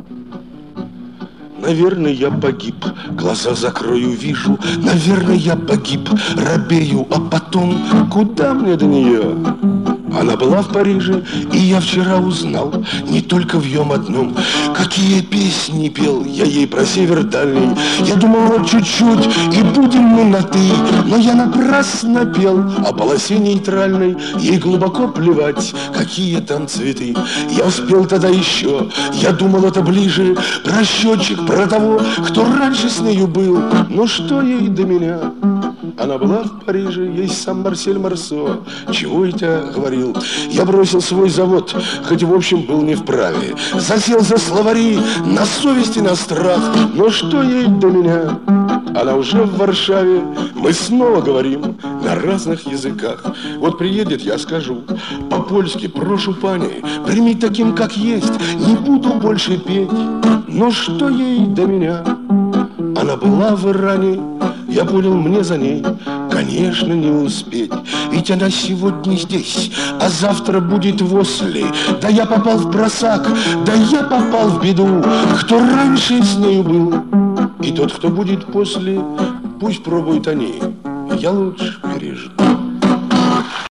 Наверное, я погиб, глаза закрою, вижу. Наверное, я погиб, робею, а потом куда мне до нее? Она была в Париже, и я вчера узнал, не только в нем одном, какие песни пел я ей про север дальний. Я думал, вот чуть-чуть, и будем мы на «ты», но я напрасно пел о полосе нейтральной. Ей глубоко плевать, какие там цветы. Я успел тогда еще, я думал, это ближе, про счетчик, про того, кто раньше с нею был. Но что ей до меня? Она была в Париже, ей сам Марсель Марсо чего я тебе говорил. Я бросил свой завод, хоть в общем был не вправе. Засел за словари, на совести, на страх. Но что ей до меня? Она уже в Варшаве, мы снова говорим на разных языках. Вот приедет, я скажу по-польски: прошу, пани, прими таким, как есть, не буду больше петь. Но что ей до меня? Она была в Иране, я понял, мне за ней, конечно, не успеть. Ведь она сегодня здесь, а завтра будет в Осле. Да я попал в просак, да я попал в беду. Кто раньше с нею был, и тот, кто будет после, пусть пробует они. Я лучше пережду.